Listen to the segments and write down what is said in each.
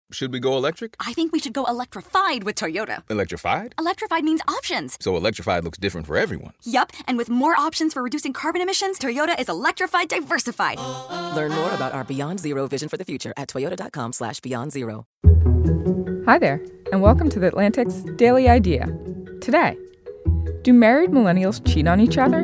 should we go electric? I think we should go electrified with Toyota. Electrified? Electrified means options. So electrified looks different for everyone. Yup, and with more options for reducing carbon emissions, Toyota is electrified diversified. Learn more about our Beyond Zero vision for the future at toyota.com/Beyond Zero. Hi there, and welcome to The Atlantic's Daily Idea. Today, do married millennials cheat on each other?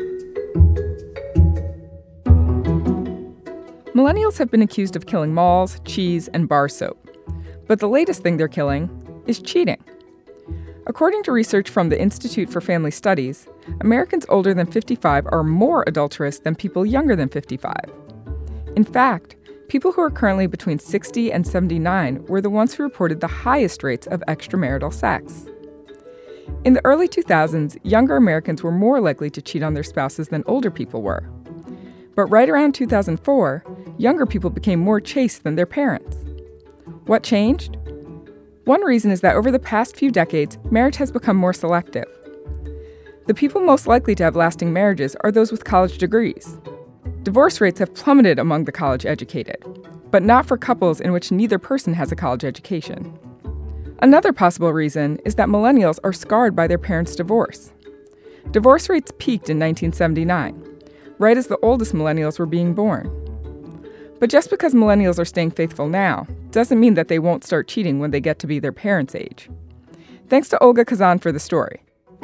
Millennials have been accused of killing malls, cheese, and bar soap. But the latest thing they're killing is cheating. According to research from the Institute for Family Studies, Americans older than 55 are more adulterous than people younger than 55. In fact, people who are currently between 60 and 79 were the ones who reported the highest rates of extramarital sex. In the early 2000s, younger Americans were more likely to cheat on their spouses than older people were. But right around 2004, younger people became more chaste than their parents. What changed? One reason is that over the past few decades, marriage has become more selective. The people most likely to have lasting marriages are those with college degrees. Divorce rates have plummeted among the college-educated, but not for couples in which neither person has a college education. Another possible reason is that millennials are scarred by their parents' divorce. Divorce rates peaked in 1979, right as the oldest millennials were being born. But just because millennials are staying faithful now doesn't mean that they won't start cheating when they get to be their parents' age. Thanks to Olga Kazan for the story.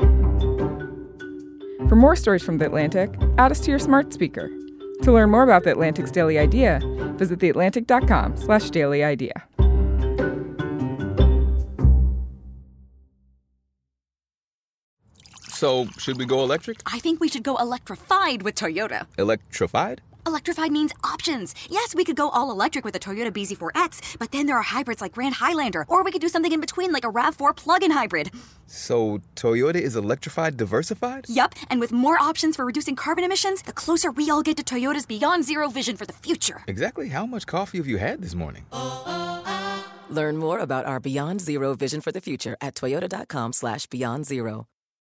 For more stories from The Atlantic, add us to your smart speaker. To learn more about The Atlantic's Daily Idea, visit theatlantic.com/dailyidea. So, should we go electric? I think we should go electrified with Toyota. Electrified? Electrified means options. Yes, we could go all electric with a Toyota BZ4X, but then there are hybrids like Grand Highlander, or we could do something in between like a RAV4 plug-in hybrid. So, Toyota is electrified diversified? Yup, and with more options for reducing carbon emissions, the closer we all get to Toyota's Beyond Zero vision for the future. Exactly how much coffee have you had this morning? Learn more about our Beyond Zero vision for the future at toyota.com/Beyond Zero.